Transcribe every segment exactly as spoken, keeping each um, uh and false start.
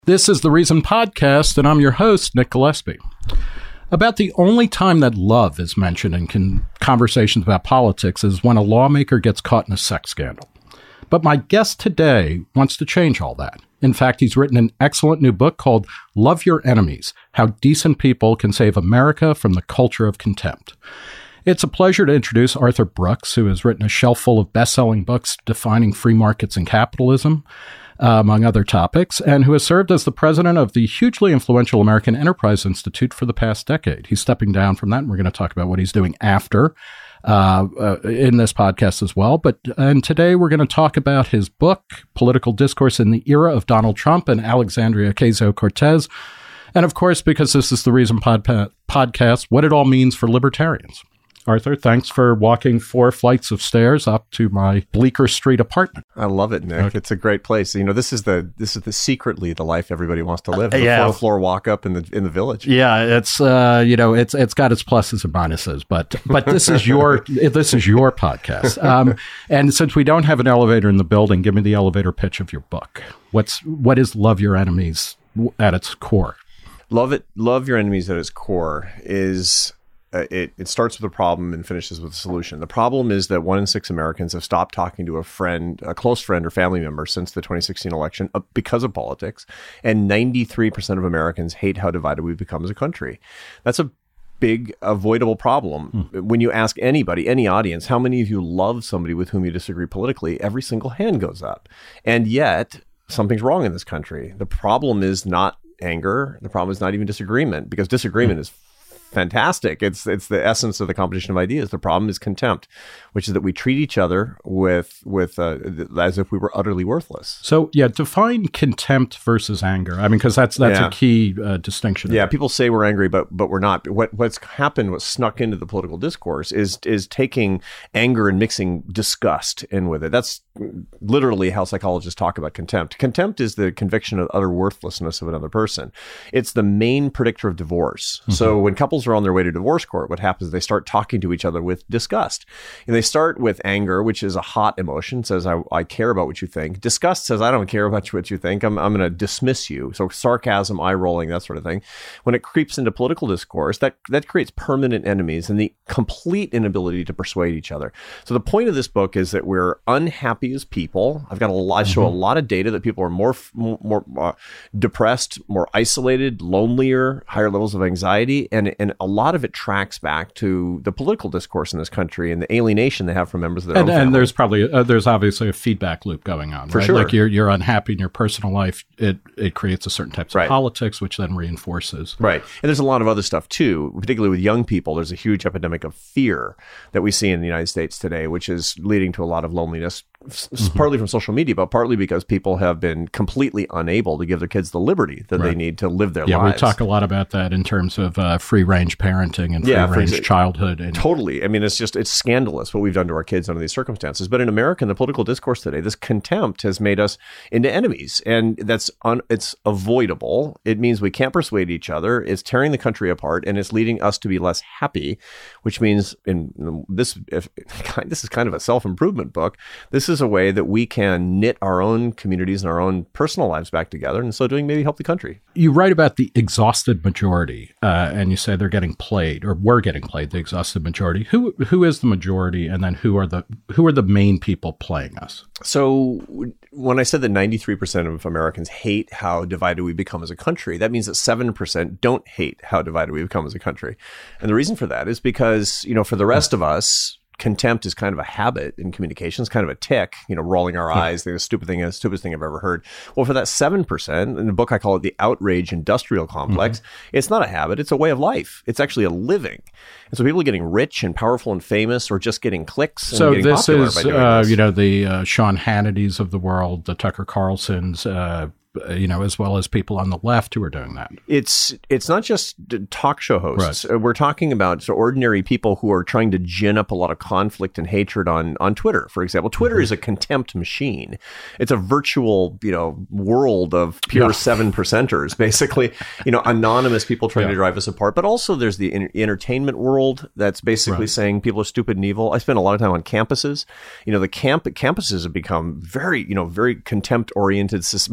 This is the Reason Podcast, and I'm your host, Nick Gillespie. About the only time that love is mentioned in con- conversations about politics is when a lawmaker gets caught in a sex scandal. But my guest today wants to change all that. In fact, he's written an excellent new book called Love Your Enemies: How Decent People Can Save America from the Culture of Contempt. It's a pleasure to introduce Arthur Brooks, who has written a shelf full of best-selling books defining free markets and capitalism, Uh, among other topics, and who has served as the president of the hugely influential American Enterprise Institute for the past decade. He's stepping down from that, and we're going to talk about what he's doing after uh, uh, in this podcast as well. But and today we're going to talk about his book, Political Discourse in the Era of Donald Trump and Alexandria Ocasio-Cortez. And of course, because this is the Reason pod- Podcast, what it all means for libertarians. Arthur, thanks for walking four flights of stairs up to my Bleecker Street apartment. I love it, Nick. Okay. It's a great place. You know, this is the this is the secretly the life everybody wants to live. The yeah. fourth floor walk up in the in the village. Yeah, it's uh, you know, it's it's got its pluses and minuses, but but this is your this is your podcast. Um, and since we don't have an elevator in the building, give me the elevator pitch of your book. What's what is Love Your Enemies at its core? Love it. Love Your Enemies at its core is. Uh, it, it starts with a problem and finishes with a solution. The problem is that one in six Americans have stopped talking to a friend, a close friend or family member since the twenty sixteen election uh, because of politics. And ninety-three percent of Americans hate how divided we've become as a country. That's a big avoidable problem. Hmm. When you ask anybody, any audience, how many of you love somebody with whom you disagree politically, every single hand goes up. And yet something's wrong in this country. The problem is not anger. The problem is not even disagreement, because disagreement hmm. is fantastic. It's it's the essence of the competition of ideas. The problem is contempt, which is that we treat each other with with uh, as if we were utterly worthless. So yeah, define contempt versus anger. I mean, because that's that's yeah. a key uh, distinction. Yeah, people say we're angry, but but we're not. What what's happened, what's snuck into the political discourse is is taking anger and mixing disgust in with it. That's literally how psychologists talk about contempt. Contempt is the conviction of utter worthlessness of another person. It's the main predictor of divorce. Mm-hmm. So when couples are on their way to divorce court, what happens is they start talking to each other with disgust. And they start with anger, which is a hot emotion, says, I, I care about what you think. Disgust says, I don't care about what you think. I'm, I'm going to dismiss you. So sarcasm, eye rolling, that sort of thing. When it creeps into political discourse, that, that creates permanent enemies and the complete inability to persuade each other. So the point of this book is that we're unhappy as people. I've got a lot, I show a lot of data that people are more, more uh, depressed, more isolated, lonelier, higher levels of anxiety, and, and a lot of it tracks back to the political discourse in this country and the alienation they have from members of their and, own family. And there's probably uh, there's obviously a feedback loop going on, for right? sure. Like you're you're unhappy in your personal life, it it creates a certain types of right. politics, which then reinforces. Right, and there's a lot of other stuff too. Particularly with young people, there's a huge epidemic of fear that we see in the United States today, which is leading to a lot of loneliness. Mm-hmm. Partly from social media, but partly because people have been completely unable to give their kids the liberty that right. they need to live their yeah, lives. Yeah, we talk a lot about that in terms of uh, free-range parenting and yeah, free-range free, childhood. And, totally. I mean, it's just, it's scandalous what we've done to our kids under these circumstances. But in America, in the political discourse today, this contempt has made us into enemies. And that's un, it's avoidable. It means we can't persuade each other. It's tearing the country apart, and it's leading us to be less happy, which means in this, if, this is kind of a self-improvement book. This is a way that we can knit our own communities and our own personal lives back together, and so doing maybe help the country. You write about the exhausted majority, uh, and you say they're getting played, or we're getting played, the exhausted majority. Who who is the majority, and then who are the who are the main people playing us? So when I said that ninety-three percent of Americans hate how divided we become as a country, that means that seven percent don't hate how divided we become as a country. And the reason for that is because, you know, for the rest of us, contempt is kind of a habit in communications, kind of a tick, you know, rolling our eyes, the stupid thing, the stupidest thing I've ever heard. Well, for that seven percent, in the book I call it the outrage industrial complex, mm-hmm. it's not a habit, it's a way of life. It's actually a living. And so people are getting rich and powerful and famous, or just getting clicks and so getting this popular is, by doing uh, this. you know, the uh, Sean Hannitys of the world, the Tucker Carlsons, uh, you know, as well as people on the left who are doing that. It's it's not just talk show hosts. Right. We're talking about so ordinary people who are trying to gin up a lot of conflict and hatred on, on Twitter, for example. Twitter mm-hmm. is a contempt machine. It's a virtual, you know, world of pure yeah. seven percenters, basically, you know, anonymous people trying yeah. to drive us apart. But also there's the in- entertainment world that's basically right. saying people are stupid and evil. I spend a lot of time on campuses. You know, the camp campuses have become very, you know, very contempt oriented, micro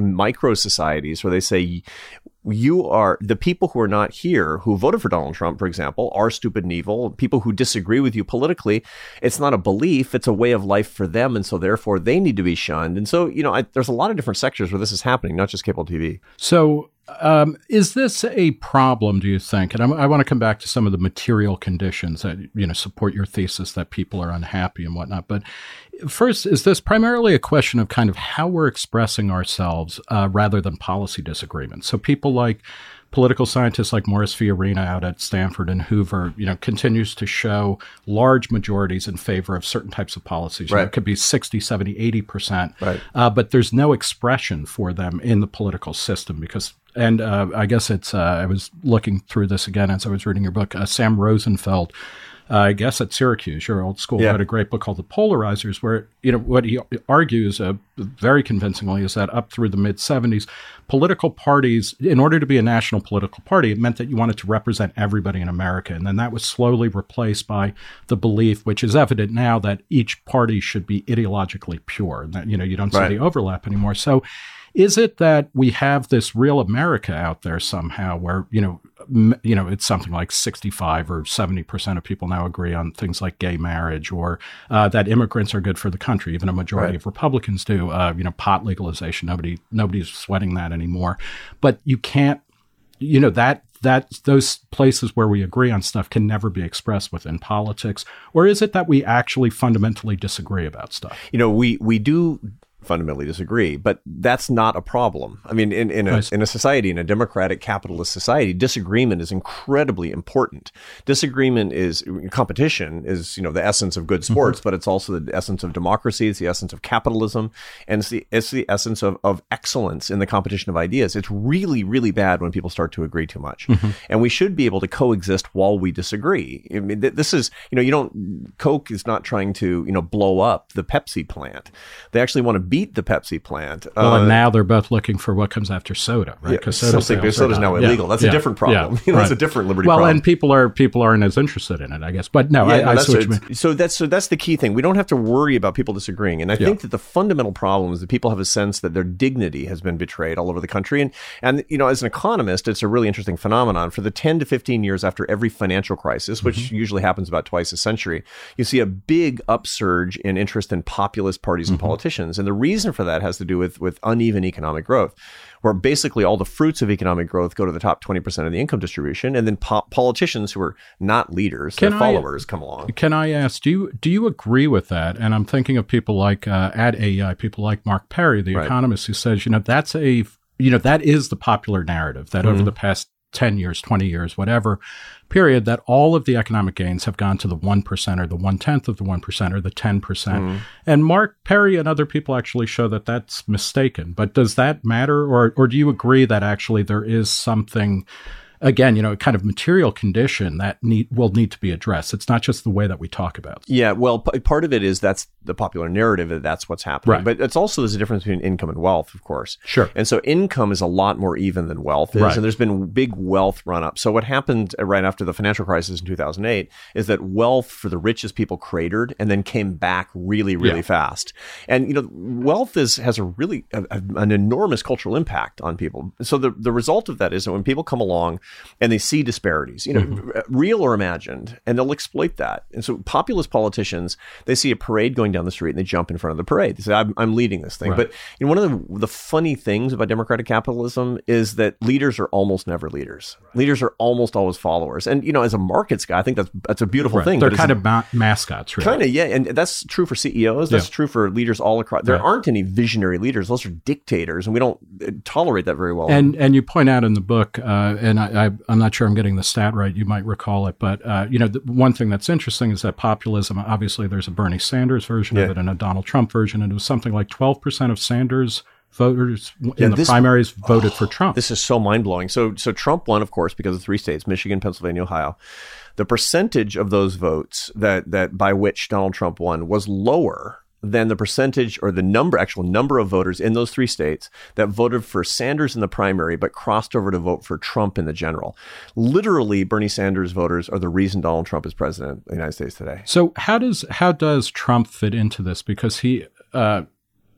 micro societies where they say, you are the people who are not here, who voted for Donald Trump, for example, are stupid and evil. People who disagree with you politically, it's not a belief, it's a way of life for them. And so therefore they need to be shunned. And so, you know, I, there's a lot of different sectors where this is happening, not just cable T V. So um, is this a problem, do you think? And I, I want to come back to some of the material conditions that, you know, support your thesis that people are unhappy and whatnot. But first, is this primarily a question of kind of how we're expressing ourselves uh, rather than policy disagreements? So people like political scientists like Morris Fiorina out at Stanford and Hoover, you know, continues to show large majorities in favor of certain types of policies. Right. You know, it could be sixty, seventy, eighty percent. Right. Uh, but there's no expression for them in the political system because, and uh, I guess it's, uh, I was looking through this again as I was reading your book, uh, Sam Rosenfeld, Uh, I guess at Syracuse, your old school, yeah. wrote a great book called The Polarizers, where, you know, what he argues uh, very convincingly is that up through the mid seventies, political parties, in order to be a national political party, it meant that you wanted to represent everybody in America. And then that was slowly replaced by the belief, which is evident now, that each party should be ideologically pure, and that, you know, you don't see right. the overlap anymore. So is it that we have this real America out there somehow where, you know, m- you know, it's something like sixty-five or seventy percent of people now agree on things like gay marriage, or uh, that immigrants are good for the country. Even a majority right. of Republicans do. Uh, you know, pot legalization. Nobody, nobody's sweating that anymore. But you can't, you know, that that those places where we agree on stuff can never be expressed within politics. Or is it that we actually fundamentally disagree about stuff? You know, we we do fundamentally disagree, but that's not a problem. I mean, in, in, a, in a society, in a democratic capitalist society, disagreement is incredibly important. Disagreement is, competition is, you know, the essence of good sports, mm-hmm. but it's also the essence of democracy. It's the essence of capitalism. And it's the, it's the essence of, of excellence in the competition of ideas. It's really, really bad when people start to agree too much. Mm-hmm. And we should be able to coexist while we disagree. I mean, this is, you know, you don't, Coke is not trying to, you know, blow up the Pepsi plant. They actually want to beat the Pepsi plant. Well, uh, and now they're both looking for what comes after soda, right? Because yeah, soda soda's now illegal. Yeah, that's yeah, a different problem. Yeah, you know, right. That's a different liberty well, problem. Well, and people are people aren't as interested in it, I guess. But no, yeah, I, no, I that's see what you what, mean. So that's so that's the key thing. We don't have to worry about people disagreeing. And I yeah. think that the fundamental problem is that people have a sense that their dignity has been betrayed all over the country. And and you know, as an economist, it's a really interesting phenomenon. For the ten to fifteen years after every financial crisis, which mm-hmm. usually happens about twice a century, you see a big upsurge in interest in populist parties mm-hmm. and politicians. And the reason for that has to do with with uneven economic growth, where basically all the fruits of economic growth go to the top twenty percent of the income distribution, and then po- politicians who are not leaders, can their followers, I, come along. Can I ask, do you do you agree with that? And I'm thinking of people like uh, at A E I, people like Mark Perry, the right. economist, who says, you know, that's a, you know, that is the popular narrative that mm-hmm. over the past ten years, twenty years, whatever period, that all of the economic gains have gone to the one percent or the one-tenth of the one percent or the ten percent. Mm. And Mark Perry and other people actually show that that's mistaken. But does that matter? Or, or do you agree that actually there is something, again, you know, a kind of material condition that need, will need to be addressed? It's not just the way that we talk about it. Yeah, well, p- part of it is that's the popular narrative that that's what's happening. Right. But it's also, there's a difference between income and wealth, of course. Sure. And so income is a lot more even than wealth is. Right. And there's been big wealth run up. So what happened right after the financial crisis in two thousand eight is that wealth for the richest people cratered and then came back really, really yeah. fast. And, you know, wealth is has a really, a, a, an enormous cultural impact on people. So the, the result of that is that when people come along and they see disparities, you know, mm-hmm. real or imagined, and they'll exploit that. And so populist politicians, they see a parade going down the street and they jump in front of the parade. They say, I'm, I'm leading this thing. Right. But you know, one of the, the funny things about democratic capitalism is that leaders are almost never leaders. Leaders are almost always followers. And, you know, as a markets guy, I think that's that's a beautiful right. thing. They're kind of ma- mascots, really. Kind of, yeah. And that's true for C E Os. That's yeah. true for leaders all across. There right. aren't any visionary leaders. Those are dictators, and we don't tolerate that very well. And and you point out in the book, uh, and I, I, I'm not sure I'm getting the stat right. You might recall it. But, uh, you know, the one thing that's interesting is that populism, obviously there's a Bernie Sanders version yeah. of it and a Donald Trump version. And it was something like twelve percent of Sanders voters in yeah, the this, primaries voted oh, for Trump. This is so mind-blowing. So so Trump won, of course, because of three states, Michigan, Pennsylvania, Ohio. The percentage of those votes that that by which Donald Trump won was lower than the percentage or the number, actual number of voters in those three states that voted for Sanders in the primary but crossed over to vote for Trump in the general. Literally, Bernie Sanders voters are the reason Donald Trump is president of the United States today. So how does how does Trump fit into this? Because he... Uh,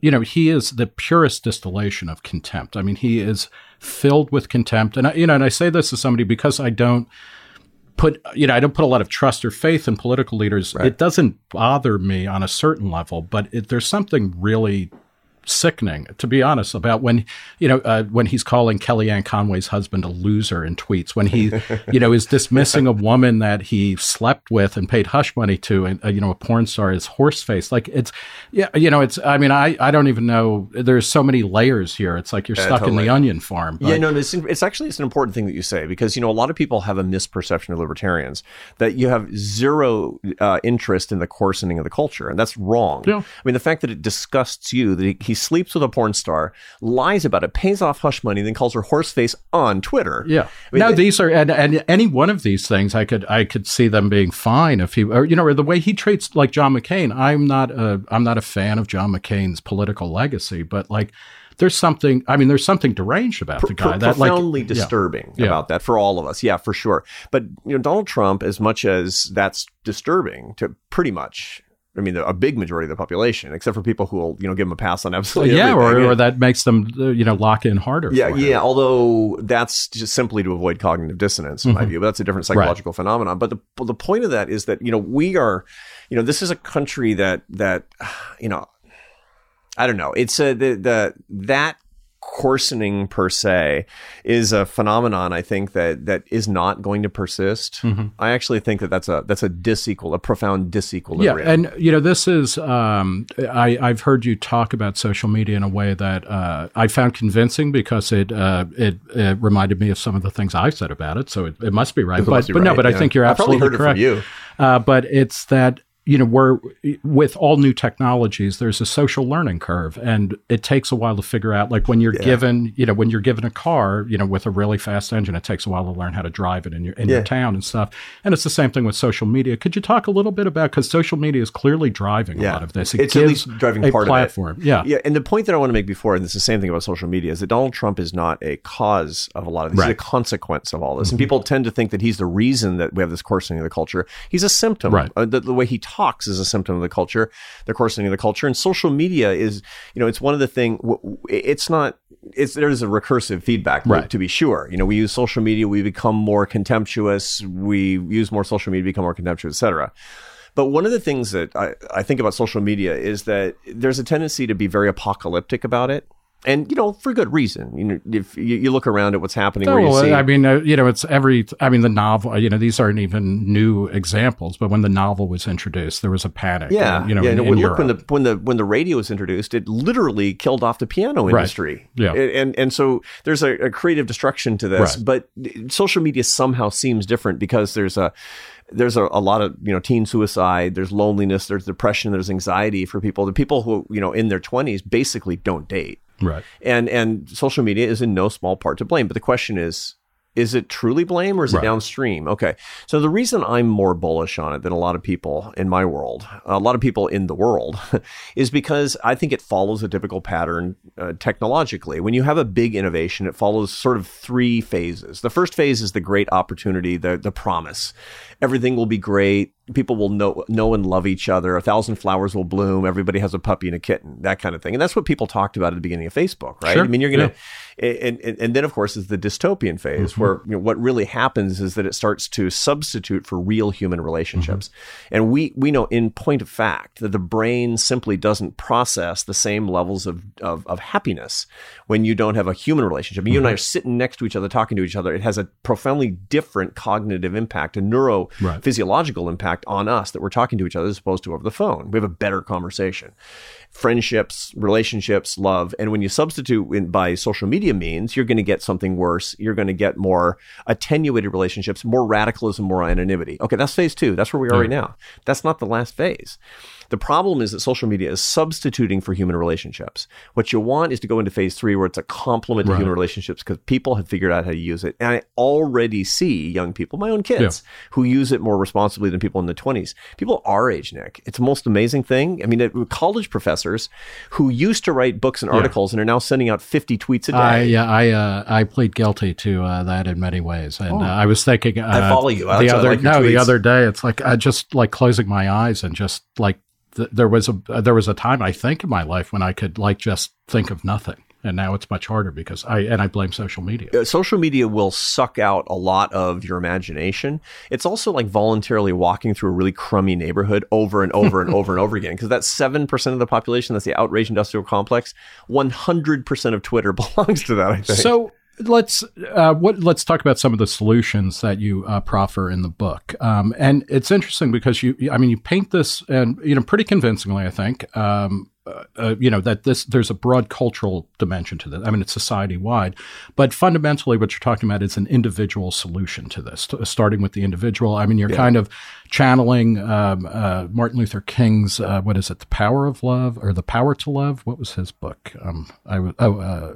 you know, he is the purest distillation of contempt. I mean, he is filled with contempt. And, I, you know, and I say this as somebody because I don't put, you know, I don't put a lot of trust or faith in political leaders. Right. It doesn't bother me on a certain level, but it, there's something really sickening, to be honest, about when, you know, uh, when he's calling Kellyanne Conway's husband a loser in tweets, when he, you know, is dismissing a woman that he slept with and paid hush money to, and, uh, you know, a porn star is horseface. Like it's, yeah, you know, it's, I mean, I, I don't even know. There's so many layers here. It's like you're yeah, stuck totally. in the onion farm. But. Yeah, no, it's, it's actually, it's an important thing that you say, because, you know, a lot of people have a misperception of libertarians that you have zero uh, interest in the coarsening of the culture. And that's wrong. Yeah. I mean, the fact that it disgusts you, that he, he sleeps with a porn star, lies about it, pays off hush money, then calls her horseface on Twitter. Yeah. I mean, no, these are, and, and any one of these things, I could, I could see them being fine if he, or, you know, or the way he treats like John McCain. I'm not a, I'm not a fan of John McCain's political legacy, but like, there's something, I mean, there's something deranged about the guy. Pro- that profoundly like, disturbing yeah. about that for all of us. Yeah, for sure. But, you know, Donald Trump, as much as that's disturbing to pretty much, I mean, a big majority of the population, except for people who will, you know, give them a pass on absolutely yeah, everything. or, or that makes them, uh, you know, lock in harder. Yeah, for yeah. him. Although that's just simply to avoid cognitive dissonance, in mm-hmm. my view. But that's a different psychological right. phenomenon. But the the point of that is that, you know, we are, you know, this is a country that that, you know, I don't know. It's a the the that. coarsening per se is a phenomenon, I think, that that is not going to persist. Mm-hmm. I actually think that that's a that's a disequal, a profound disequilibrium. Yeah, and you know, this is um, I I've heard you talk about social media in a way that uh, I found convincing because it, uh, it it reminded me of some of the things I've said about it. So it, it must be right. It but be but right, no, but yeah. I think you're absolutely I probably heard correct. It from you. Uh, but it's that. You know, we're with all new technologies, there's a social learning curve, and it takes a while to figure out, like when you're yeah. given, you know, when you're given a car, you know, with a really fast engine, it takes a while to learn how to drive it in your in yeah. your town and stuff. And it's the same thing with social media. Could you talk a little bit about, because social media is clearly driving yeah. a lot of this. It it's gives at least driving a part platform. Of it. Yeah. Yeah. And the point that I want to make before, and it's the same thing about social media, is that Donald Trump is not a cause of a lot of this. Right. He's a consequence of all this. Mm-hmm. And people tend to think that he's the reason that we have this coarsening of the culture. He's a symptom. Right. Uh, the, the way he talks is a symptom of the culture, the coarsening of the culture. And social media is, you know, it's one of the things, it's not, it's, there's a recursive feedback loop, right. to be sure. You know, we use social media, we become more contemptuous, we use more social media, become more contemptuous, et cetera. But one of the things that I, I think about social media is that there's a tendency to be very apocalyptic about it. And, you know, for good reason. You know, if you, you look around at what's happening, oh, where you see, I mean, uh, you know, it's every, I mean, the novel, you know, these aren't even new examples, but when the novel was introduced, there was a panic. Yeah. in, you know, yeah. in, no, in look, when Europe. the, when the, when the radio was introduced, it literally killed off the piano industry. Right. Yeah. And, and, and so there's a, a creative destruction to this, Right. but social media somehow seems different because there's a, there's a, a lot of, you know, teen suicide, there's loneliness, there's depression, there's anxiety for people. The people who, you know, in their twenties basically don't date. Right. And and social media is in no small part to blame. But the question is, is it truly blame or is right. it downstream? Okay. So the reason I'm more bullish on it than a lot of people in my world, a lot of people in the world, is because I think it follows a typical pattern uh, technologically. When you have a big innovation, it follows sort of three phases. The first phase is the great opportunity, the the promise. Everything will be great. People will know know and love each other. A thousand flowers will bloom. Everybody has a puppy and a kitten, that kind of thing. And that's what people talked about at the beginning of Facebook, right? Sure. I mean, you're going to, yeah. and, and, and then of course is the dystopian phase mm-hmm. where, you know, what really happens is that it starts to substitute for real human relationships. Mm-hmm. And we, we know in point of fact that the brain simply doesn't process the same levels of, of, of happiness when you don't have a human relationship. Mm-hmm. You and I are sitting next to each other, talking to each other. It has a profoundly different cognitive impact, a neurophysiological right. impact on us that we're talking to each other as opposed to over the phone. We have a better conversation. Friendships, relationships, love. And when you substitute in, by social media means, you're going to get something worse. You're going to get more attenuated relationships, more radicalism, more anonymity. Okay, that's phase two. That's where we are yeah. right now. That's not the last phase. The problem is that social media is substituting for human relationships. What you want is to go into phase three where it's a complement to right. human relationships because people have figured out how to use it. And I already see young people, my own kids, yeah. who use it more responsibly than people in the twenties. People our age, Nick. It's the most amazing thing. I mean, college professors who used to write books and articles yeah. and are now sending out fifty tweets a day. I, yeah, I uh, I plead guilty to uh, that in many ways. And oh. uh, I was thinking... Uh, I follow you. I the other, like no, tweets. the other day, it's like I just like closing my eyes and just like th- there was a uh, there was a time I think in my life when I could like just think of nothing. And now it's much harder because I, and I blame social media. Uh, social media will suck out a lot of your imagination. It's also like voluntarily walking through a really crummy neighborhood over and over and over and over again. Because that's seven percent of the population. That's the outrage industrial complex. one hundred percent of Twitter belongs to that, I think. So let's, uh, what, let's talk about some of the solutions that you uh, proffer in the book. Um, and it's interesting because you, I mean, you paint this and, you know, pretty convincingly, I think, um, Uh, uh, you know, that this there's a broad cultural dimension to this. I mean, it's society-wide. But fundamentally, what you're talking about is an individual solution to this, to, starting with the individual. I mean, you're yeah. kind of channeling um, uh, Martin Luther King's, uh, what is it, The Power of Love, or The Power to Love? What was his book? Um, I w- oh, uh,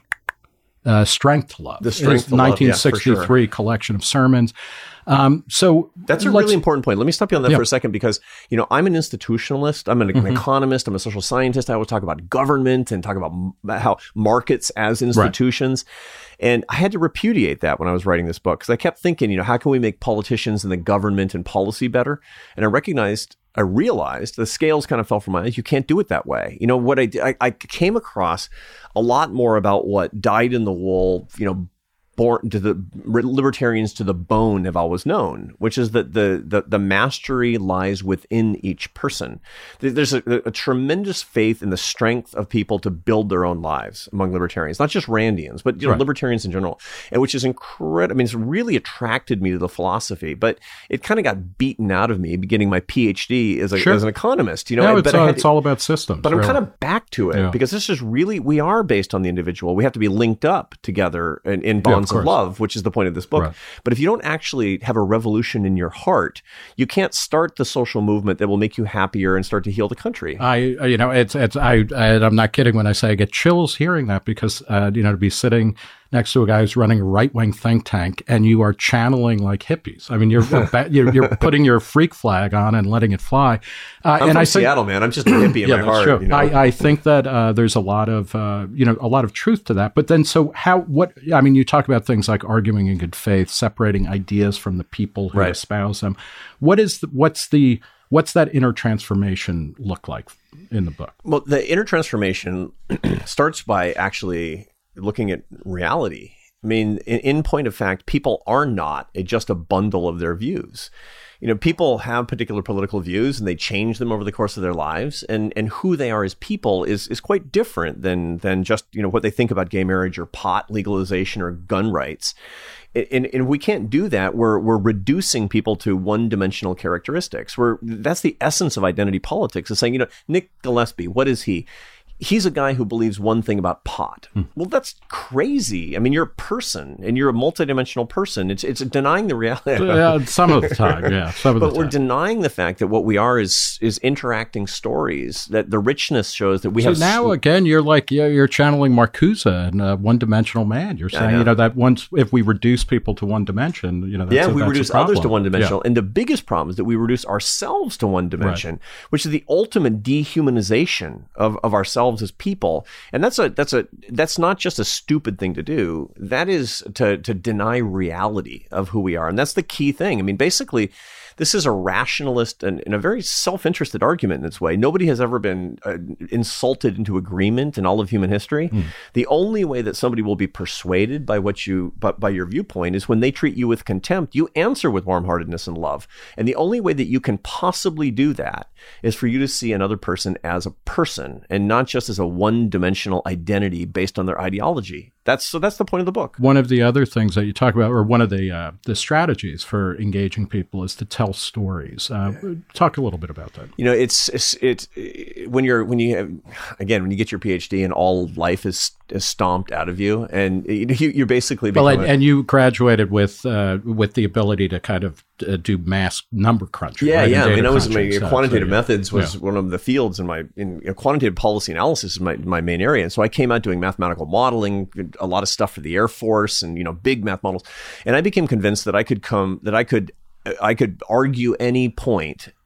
uh, Strength to Love. The Strength to Love, nineteen sixty-three yeah, sure. collection of sermons. Um, so that's a really important point. Let me stop you on that yeah. for a second, because, you know, I'm an institutionalist. I'm an, mm-hmm. an economist. I'm a social scientist. I always talk about government and talk about m- how markets as institutions. Right. And I had to repudiate that when I was writing this book, because I kept thinking, you know, how can we make politicians and the government and policy better? And I recognized, I realized the scales kind of fell from my eyes. You can't do it that way. You know, what I did, I, I came across a lot more about what dyed in the wool, you know, born to the libertarians to the bone have always known, which is that the the, the mastery lies within each person. There's a, a tremendous faith in the strength of people to build their own lives among libertarians, not just Randians, but you know, right. libertarians in general, and which is incredible. I mean, it's really attracted me to the philosophy, but it kind of got beaten out of me getting my PhD as, a, sure. as an economist. You know, no, I, it's, but uh, I had, it's all about systems. But really. I'm kind of back to it yeah. because this is really, we are based on the individual. We have to be linked up together in, in bonds. Yeah, of, of love, which is the point of this book. Right. But if you don't actually have a revolution in your heart, you can't start the social movement that will make you happier and start to heal the country. I, you know, it's, it's, I, I I'm not kidding when I say I get chills hearing that, because, uh, you know, to be sitting next to a guy who's running a right-wing think tank and you are channeling like hippies. I mean, you're you're, you're putting your freak flag on and letting it fly. Uh, I'm and from I Seattle, think, man. I'm just a hippie in yeah, my that's heart. True. You know? I, I think that uh, there's a lot of uh, you know a lot of truth to that. But then, so how? What? I mean, you talk about things like arguing in good faith, separating ideas from the people who right. espouse them. What is the, what's the What's that inner transformation look like in the book? Well, the inner transformation starts by actually looking at reality. I mean, in, in point of fact, people are not a, just a bundle of their views. You know, people have particular political views and they change them over the course of their lives. And, and who they are as people is, is quite different than, than just, you know, what they think about gay marriage or pot legalization or gun rights. And, and we can't do that. We're, we're reducing people to one-dimensional characteristics. We're, that's the essence of identity politics, is saying, you know, Nick Gillespie, what is he? He's a guy who believes one thing about pot. Hmm. Well, that's crazy. I mean, you're a person and you're a multidimensional person. It's it's denying the reality. Yeah, some of the time, yeah. Some of but the we're time. denying the fact that what we are is is interacting stories, that the richness shows that we so have. Now, sw- again, you're like, yeah, you're channeling Marcuse and a one-dimensional man. You're saying, know. you know, that once, if we reduce people to one dimension, you know, that's yeah, a, we that's reduce others to one dimensional. Yeah. And the biggest problem is that we reduce ourselves to one dimension, right. which is the ultimate dehumanization of, of ourselves as people. And that's a that's a that's not just a stupid thing to do. That is to to deny reality of who we are, and that's the key thing. I mean, basically, this is a rationalist and, and a very self-interested argument in its way. Nobody has ever been uh, insulted into agreement in all of human history. Mm. The only way that somebody will be persuaded by what you by, by your viewpoint is when they treat you with contempt. You answer with warm-heartedness and love, and the only way that you can possibly do that is for you to see another person as a person and not just as a one-dimensional identity based on their ideology. That's so. That's the point of the book. One of the other things that you talk about, or one of the uh, the strategies for engaging people, is to tell stories. Uh, yeah. Talk a little bit about that. You know, it's it's it when you're when you have, again when you get your PhD and all life is, is stomped out of you, and you you're basically well, and, a, and you graduated with uh, with the ability to kind of uh, do mass number crunching. Yeah, right? yeah. I mean, I was my stuff, quantitative so, yeah. methods was yeah. one of the fields in my in you know, quantitative policy analysis is my my main area, and so I came out doing mathematical modeling. A lot of stuff for the Air Force and, you know, big math models. And I became convinced that I could come, that I could, I could argue any point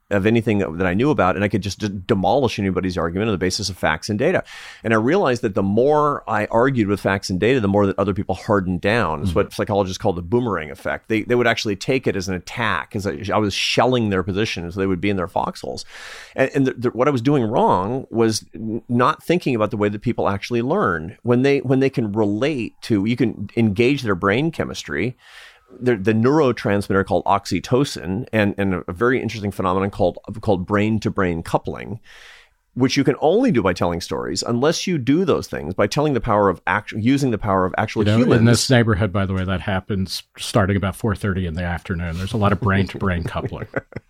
of anything that I knew about, and I could just d- demolish anybody's argument on the basis of facts and data. And I realized that the more I argued with facts and data, the more that other people hardened down. It's mm-hmm. what psychologists call the boomerang effect. They they would actually take it as an attack, as I, I was shelling their position, so they would be in their foxholes. And, and the, the, what I was doing wrong was not thinking about the way that people actually learn. When they when they can relate to, you can engage their brain chemistry. The, the neurotransmitter called oxytocin, and, and a very interesting phenomenon called called brain-to-brain coupling, which you can only do by telling stories, unless you do those things by telling the power of actual, using the power of actual you know, humans. In this neighborhood, by the way, that happens starting about four thirty in the afternoon. There's a lot of brain-to-brain coupling.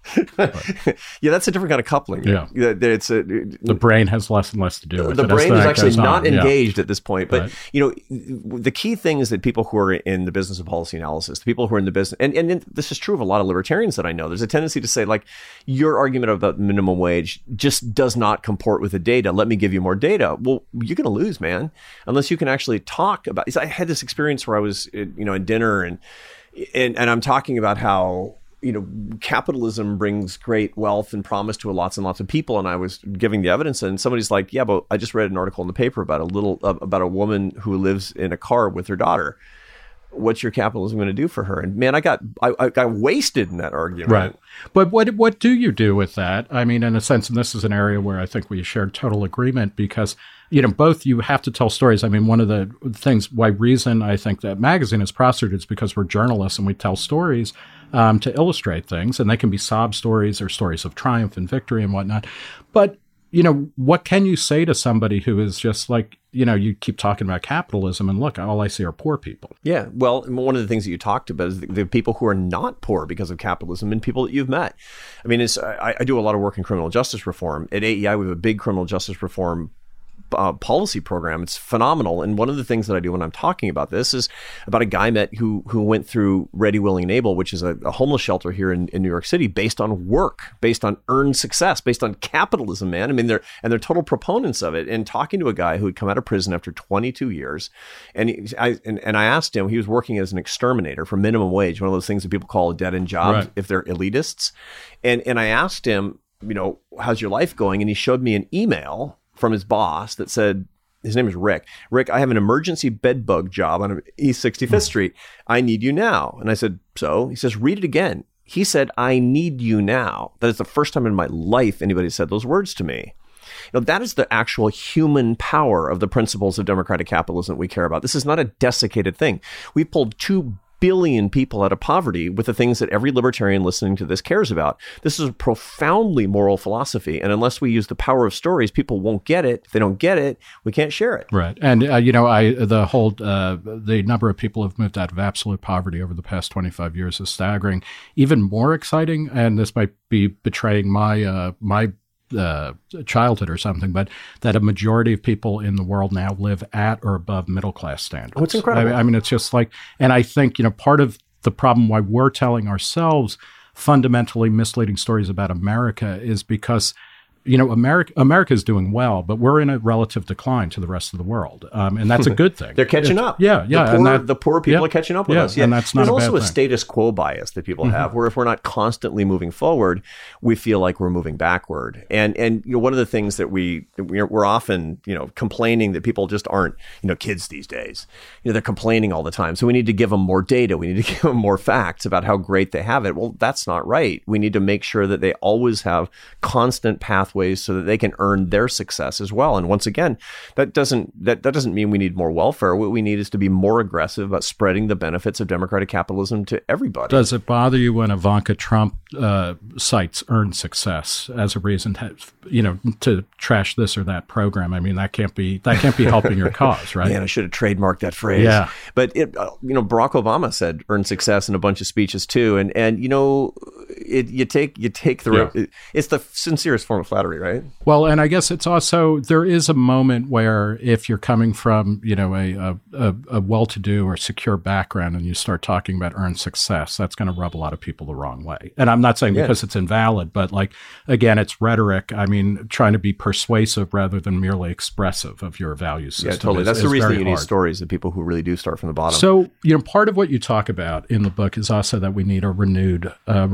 Yeah, that's a different kind of coupling. Yeah, it's a, the brain has less and less to do with the it. The brain is actually not on. engaged yeah. at this point. But, right. you know, the key thing is that people who are in the business of policy analysis, the people who are in the business, and, and this is true of a lot of libertarians that I know, there's a tendency to say, like, your argument about minimum wage just does not comport with the data. Let me give you more data. Well, you're going to lose, man, unless you can actually talk about. I had this experience where I was, you know, at dinner, and and and I'm talking about how, you know, capitalism brings great wealth and promise to lots and lots of people, and I was giving the evidence, and somebody's like, "Yeah, but I just read an article in the paper about a little uh, about a woman who lives in a car with her daughter. What's your capitalism going to do for her?" And man, I got I, I got wasted in that argument. Right. But what what do you do with that? I mean, in a sense, and this is an area where I think we share total agreement, because, you know, both you have to tell stories. I mean, one of the things why reason I think that magazine is prospered is because we're journalists and we tell stories um, to illustrate things, and they can be sob stories or stories of triumph and victory and whatnot. But, you know, what can you say to somebody who is just like, you know, you keep talking about capitalism and look, all I see are poor people. Yeah. Well, one of the things that you talked about is the, the people who are not poor because of capitalism and people that you've met. I mean, it's, I, I do a lot of work in criminal justice reform. At A E I, we have a big criminal justice reform Uh, policy program. It's phenomenal. And one of the things that I do when I'm talking about this is about a guy I met who who went through Ready, Willing, and Able, which is a, a homeless shelter here in, in New York City, based on work, based on earned success, based on capitalism, man. I mean, they're and they're total proponents of it. And talking to a guy who had come out of prison after twenty-two years, and he, I and, and I asked him, he was working as an exterminator for minimum wage, one of those things that people call a dead-end job right. if they're elitists. And and I asked him, you know, how's your life going? And he showed me an email from his boss that said, his name is Rick. Rick, I have an emergency bed bug job on East sixty-fifth Street. I need you now. And I said, so? He says, read it again. He said, I need you now. That is the first time in my life anybody said those words to me. You know, that is the actual human power of the principles of democratic capitalism that we care about. This is not a desiccated thing. We pulled two billion people out of poverty with the things that every libertarian listening to this cares about. This is a profoundly moral philosophy. And unless we use the power of stories, people won't get it. If they don't get it, we can't share it. Right. And, uh, you know, I the whole, uh, the number of people who have moved out of absolute poverty over the past twenty-five years is staggering. Even more exciting, and this might be betraying my, uh, my, Uh, childhood or something, but that a majority of people in the world now live at or above middle class standards. Oh, it's incredible. I, I mean, it's just like, and I think, you know, part of the problem why we're telling ourselves fundamentally misleading stories about America is because, you know, America America is doing well, but we're in a relative decline to the rest of the world, um, and that's a good thing. They're catching it's, up. Yeah, yeah. The poor, and that, the poor people yeah, are catching up with yeah, us. Yeah, and that's not There's a also bad a thing. status quo bias that people Mm-hmm. have, where if we're not constantly moving forward, we feel like we're moving backward. And and you know, one of the things that we we're, we're often you know complaining that people just aren't you know kids these days. You know, they're complaining all the time. So we need to give them more data. We need to give them more facts about how great they have it. Well, that's not right. We need to make sure that they always have constant pathways so that they can earn their success as well. And once again, that doesn't that, that doesn't mean we need more welfare. What we need is to be more aggressive about spreading the benefits of democratic capitalism to everybody. Does it bother you when Ivanka Trump uh, cites earned success as a reason to, you know, to trash this or that program? I mean, that can't be that can't be helping your cause, right? Man, I should have trademarked that phrase. Yeah. But it, uh, you know, Barack Obama said earned success in a bunch of speeches too, and and you know, it you take you take the Yeah. it, it's the sincerest form of flattery, right? Well, and I guess it's also, there is a moment where if you're coming from, you know, a, a, a well-to-do or secure background and you start talking about earned success, that's going to rub a lot of people the wrong way. And I'm not saying Yeah. because it's invalid, but like, again, it's rhetoric. I mean, trying to be persuasive rather than merely expressive of your value system. Yeah, totally. is- That's is the reason very you need hard. stories of people who really do start from the bottom. So, you know, part of what you talk about in the book is also that we need a renewed uh, renewal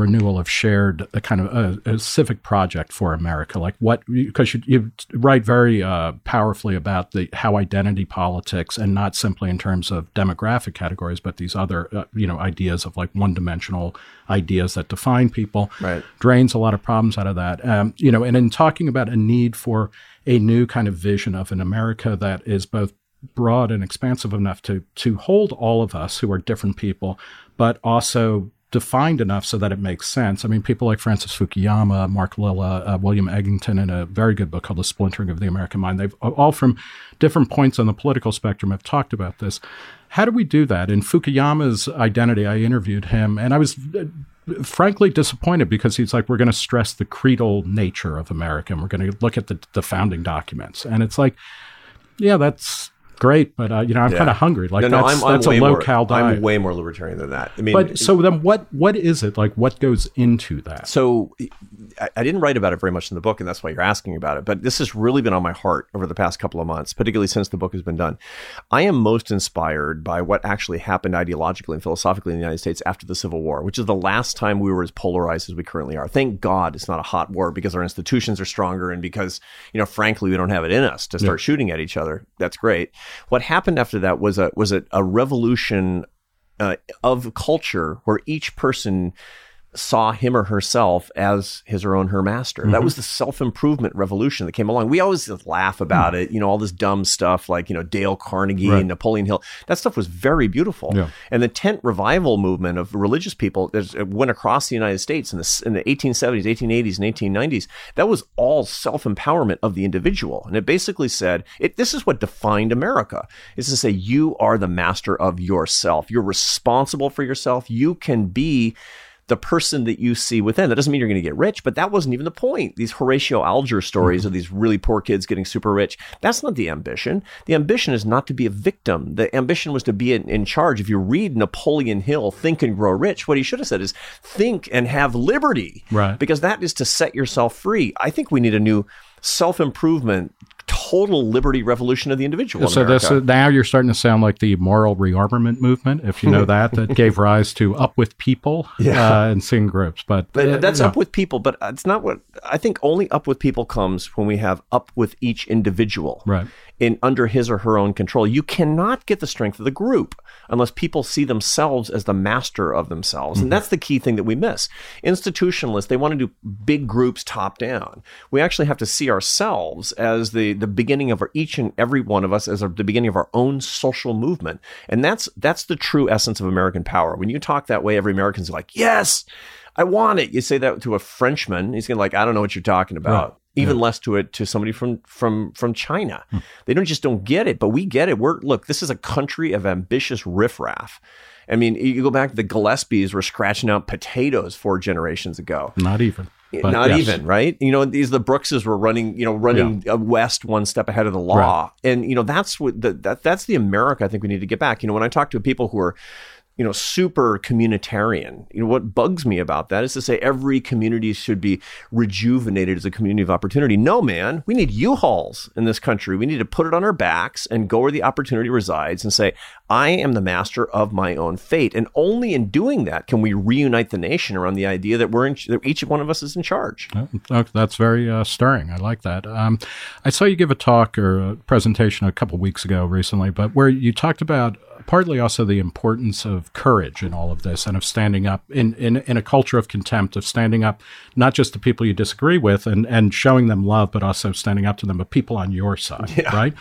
have shared a kind of a, a civic project for America? Like what, because you, you write very uh, powerfully about the how identity politics, and not simply in terms of demographic categories, but these other, uh, you know, ideas of like one-dimensional ideas that define people, right. drains a lot of problems out of that. Um, you know, and in talking about a need for a new kind of vision of an America that is both broad and expansive enough to to hold all of us who are different people, but also defined enough so that it makes sense. I mean, people like Francis Fukuyama, Mark Lilla, uh, William Egginton, in a very good book called The Splintering of the American Mind, they've all from different points on the political spectrum have talked about this. How do we do that? In Fukuyama's identity, I interviewed him, and I was uh, frankly disappointed because he's like, we're going to stress the creedal nature of America, and we're going to look at the, the founding documents. And it's like, yeah, that's great, but uh, you know, I'm yeah. kind of hungry. Like no, no, that's, I'm, I'm that's a low-cal diet. I'm way more libertarian than that. I mean, but so then, what what is it like? What goes into that? So, I, I didn't write about it very much in the book, and that's why you're asking about it. But this has really been on my heart over the past couple of months, particularly since the book has been done. I am most inspired by what actually happened ideologically and philosophically in the United States after the Civil War, which is the last time we were as polarized as we currently are. Thank God it's not a hot war, because our institutions are stronger, and because, you know, frankly, we don't have it in us to start yeah. shooting at each other. That's great. What happened after that was a was a, a revolution uh, of culture where each person saw him or herself as his or own her master. Mm-hmm. That was the self-improvement revolution that came along. We always laugh about mm-hmm. it, you know, all this dumb stuff like, you know, Dale Carnegie right. and Napoleon Hill. That stuff was very beautiful. Yeah. And the tent revival movement of religious people that went across the United States in the, in the eighteen seventies, eighteen eighties, and eighteen nineties, that was all self-empowerment of the individual. And it basically said, it, this is what defined America, is to say, you are the master of yourself. You're responsible for yourself. You can be the person that you see within. That doesn't mean you're going to get rich, but that wasn't even the point. These Horatio Alger stories mm-hmm. of these really poor kids getting super rich, that's not the ambition. The ambition is not to be a victim. The ambition was to be in, in charge. If you read Napoleon Hill, Think and Grow Rich, what he should have said is think and have liberty, right? Because that is to set yourself free. I think we need a new self-improvement, total liberty revolution of the individual. So this, uh, now you're starting to sound like the moral rearmament movement, if you know that, that gave rise to Up With People yeah. uh, and Sing Groups. But, but uh, that's no. Up With People, but it's not what, I think only Up With People comes when we have up with each individual right. in under his or her own control. You cannot get the strength of the group unless people see themselves as the master of themselves. Mm-hmm. And that's the key thing that we miss. Institutionalists, they want to do big groups top down. We actually have to see ourselves as the, the beginning of our, each and every one of us as our, the beginning of our own social movement. And that's that's the true essence of American power. When you talk that way, every American's like, yes, I want it. You say that to a Frenchman, he's going to like, I don't know what you're talking about. Right. Even yeah. less to it to somebody from from from China. Hmm. They don't just don't get it, but we get it. We're look, this is a country of ambitious riffraff. I mean, you go back to the Gillespies were scratching out potatoes four generations ago. Not even. But Not yes. even, right? You know, these the Brookses were running, you know, running yeah. west one step ahead of the law. Right. And, you know, that's what the, that that's the America I think we need to get back. You know, when I talk to people who are, you know, super communitarian, you know, what bugs me about that is to say every community should be rejuvenated as a community of opportunity. No, man, we need U-Hauls in this country. We need to put it on our backs and go where the opportunity resides and say, I am the master of my own fate. And only in doing that can we reunite the nation around the idea that we're in, that each one of us is in charge. Oh, that's very uh, stirring. I like that. Um, I saw you give a talk or a presentation a couple weeks ago recently, but where you talked about partly also the importance of courage in all of this and of standing up in, in, in a culture of contempt, of standing up not just to people you disagree with and, and showing them love, but also standing up to them, but people on your side, yeah. right?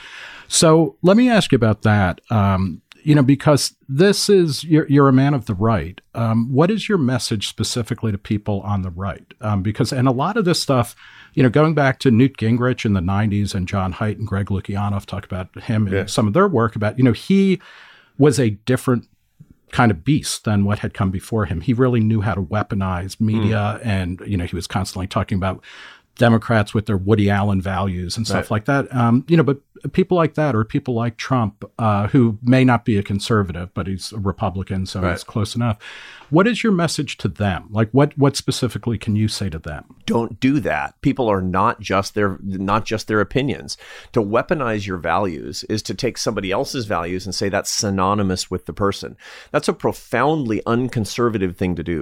So let me ask you about that. Um, you know, because this is, you're, you're a man of the right. Um, what is your message specifically to people on the right? Um, because, and a lot of this stuff, you know, going back to Newt Gingrich in the nineties and John Haidt and Greg Lukianoff talk about him yeah. and some of their work about, you know, he was a different kind of beast than what had come before him. He really knew how to weaponize media mm. and, you know, he was constantly talking about Democrats with their Woody Allen values and stuff right. like that. Um, you know, but people like that or people like Trump, uh, who may not be a conservative, but he's a Republican, so right. he's close enough. What is your message to them? Like, what what specifically can you say to them? Don't do that. People are not just their not just their opinions. To weaponize your values is to take somebody else's values and say that's synonymous with the person. That's a profoundly unconservative thing to do.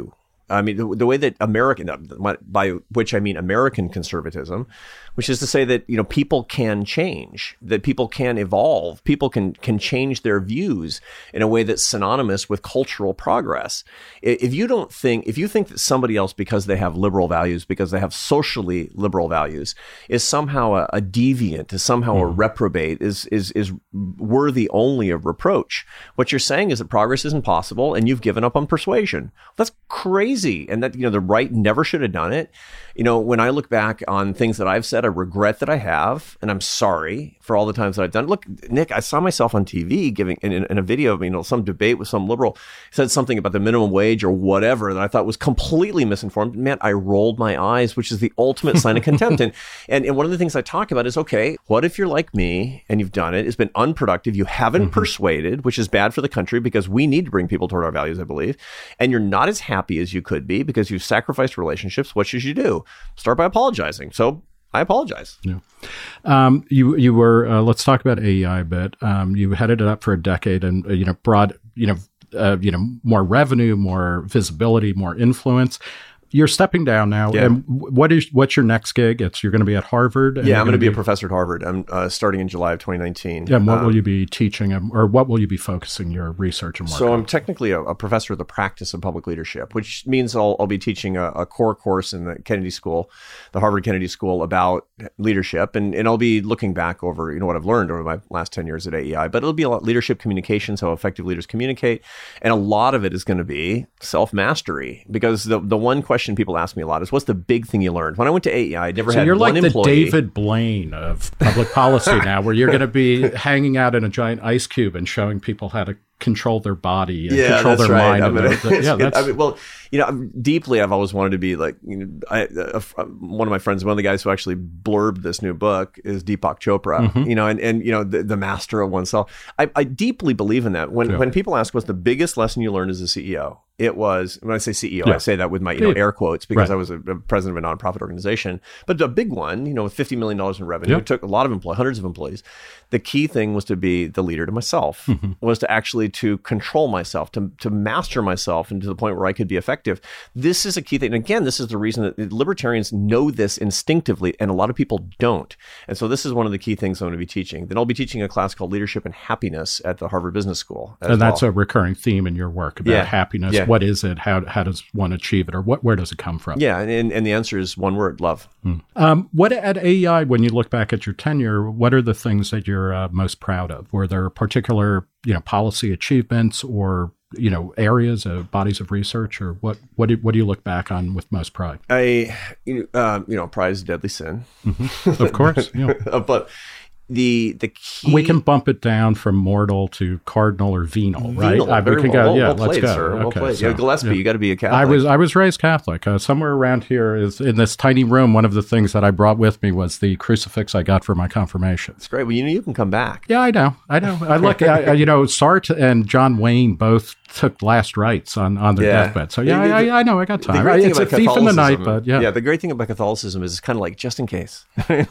I mean, the, the way that American, by which I mean American conservatism, which is to say that, you know, people can change, that people can evolve, people can can change their views in a way that's synonymous with cultural progress. If you don't think, if you think that somebody else, because they have liberal values, because they have socially liberal values, is somehow a, a deviant, is somehow mm. a reprobate, is is is worthy only of reproach, what you're saying is that progress isn't possible, and you've given up on persuasion. That's crazy, and that, you know, the right never should have done it. You know, when I look back on things that I've said, I regret that I have, and I'm sorry for all the times that I've done. Look, Nick, I saw myself on T V giving in, in, in a video of, you know, some debate with some liberal, said something about the minimum wage or whatever that I thought was completely misinformed. Man, I rolled my eyes, which is the ultimate sign of contempt. And, and and one of the things I talk about is, okay, what if you're like me and you've done it? It's been unproductive. You haven't mm-hmm. persuaded, which is bad for the country because we need to bring people toward our values, I believe. And you're not as happy as you could be because you've sacrificed relationships. What should you do? Start by apologizing. So I apologize. Yeah. Um, you you were uh, let's talk about A E I a bit. Um, you headed it up for a decade, and uh, you know brought you know uh, you know more revenue, more visibility, more influence. You're stepping down now. Yeah. And what is what's your next gig? It's you're going to be at Harvard. And yeah, I'm going to be, be a professor at Harvard. I'm uh, starting in July of twenty nineteen. Yeah, and what um, will you be teaching, or what will you be focusing your research and work so on? I'm technically a, a professor of the practice of public leadership, which means I'll, I'll be teaching a, a core course in the Kennedy School, the Harvard Kennedy School, about leadership, and and I'll be looking back over, you know, what I've learned over my last ten years at A E I. But it'll be a lot leadership communications, how effective leaders communicate, and a lot of it is going to be self mastery, because the the one question people ask me a lot is, what's the big thing you learned? When I went to A E I, I never so had you're one like employee. the David Blaine of public policy now, where you're going to be hanging out in a giant ice cube and showing people how to control their body and yeah, control that's their right. mind. I mean, and the, yeah, that's, I mean, well, you know, deeply, I've always wanted to be like, you know, I, uh, one of my friends, one of the guys who actually blurbed this new book is Deepak Chopra, mm-hmm. you know, and, and, you know, the, the master of oneself. I, I deeply believe in that. When, yeah. when people ask what's the biggest lesson you learned as a C E O, it was, when I say C E O, yeah. I say that with my, you know, air quotes, because right. I was a, a president of a nonprofit organization, but a big one, you know, with fifty million dollars in revenue, yeah. it took a lot of employees, hundreds of employees. The key thing was to be the leader to myself, mm-hmm. was to actually to control myself, to, to master myself, and to the point where I could be effective. This is a key thing. And again, this is the reason that libertarians know this instinctively, and a lot of people don't. And so this is one of the key things I'm going to be teaching. Then I'll be teaching a class called Leadership and Happiness at the Harvard Business School. And that's well. a recurring theme in your work about yeah. happiness. Yeah. What is it? How how does one achieve it? Or what where does it come from? Yeah, and, and the answer is one word: love. Hmm. Um, what at A E I, when you look back at your tenure, what are the things that you're uh, most proud of? Were there particular, you know, policy achievements, or, you know, areas of bodies of research, or what what do, what do you look back on with most pride? I, you know, um, you know pride is a deadly sin. Mm-hmm. Of course, yeah. But the the key, we can bump it down from mortal to cardinal or venal, right? Venal, I, we can go. well, yeah, well let's played, go. Sir. Well okay, played. so, yeah, Gillespie, yeah. you got to be a Catholic. I was I was raised Catholic. Uh, somewhere around here is in this tiny room. One of the things that I brought with me was the crucifix I got for my confirmation. It's great. Well, you know, you can come back. Yeah, I know. I know. I look. I, you know, Sartre and John Wayne both took last rites on, on their yeah. deathbed. So yeah, I, I know. I got time. The It's a thief in the night, but yeah. Yeah, the great thing about Catholicism is it's kind of like just in case.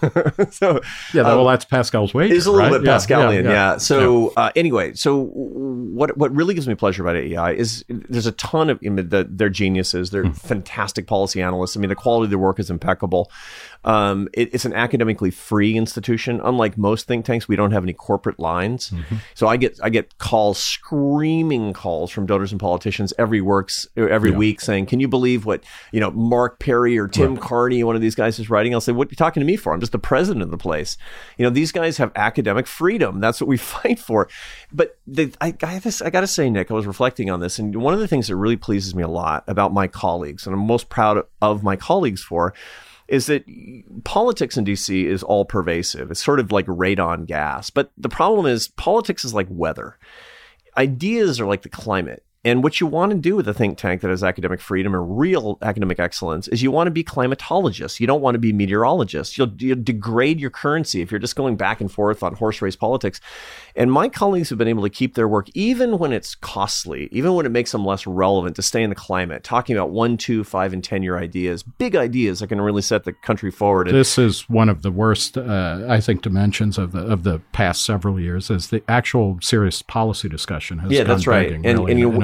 so yeah, um, well, that's Pascal's wager. It's a little right? bit Pascalian, yeah. yeah. yeah. So yeah. Uh, anyway, so what what really gives me pleasure about A E I is there's a ton of, I mean, the, they're geniuses. They're fantastic policy analysts. I mean, the quality of their work is impeccable. Um, it, it's an academically free institution. Unlike most think tanks, we don't have any corporate lines. Mm-hmm. So I get I get calls, screaming calls from donors and politicians every works every yeah. week saying, "Can you believe what, you know, Mark Perry or Tim right. Carney, one of these guys, is writing?" I'll say, "What are you talking to me for? I'm just the president of the place." You know, these guys have academic freedom. That's what we fight for. But the, I, I, this, I got to say, Nick, I was reflecting on this, and one of the things that really pleases me a lot about my colleagues, and I'm most proud of my colleagues for, is that politics in D C is all pervasive. It's sort of like radon gas. But the problem is politics is like weather. Ideas are like the climate. And what you want to do with a think tank that has academic freedom and real academic excellence is you want to be climatologists. You don't want to be meteorologists. You'll, you'll degrade your currency if you're just going back and forth on horse race politics. And my colleagues have been able to keep their work, even when it's costly, even when it makes them less relevant, to stay in the climate, talking about one, two, five, and ten-year ideas, big ideas that can really set the country forward. This is one of the worst, uh, I think, dimensions of the of the past several years, is the actual serious policy discussion has yeah, gone that's right. begging, And, really, and, in, you, in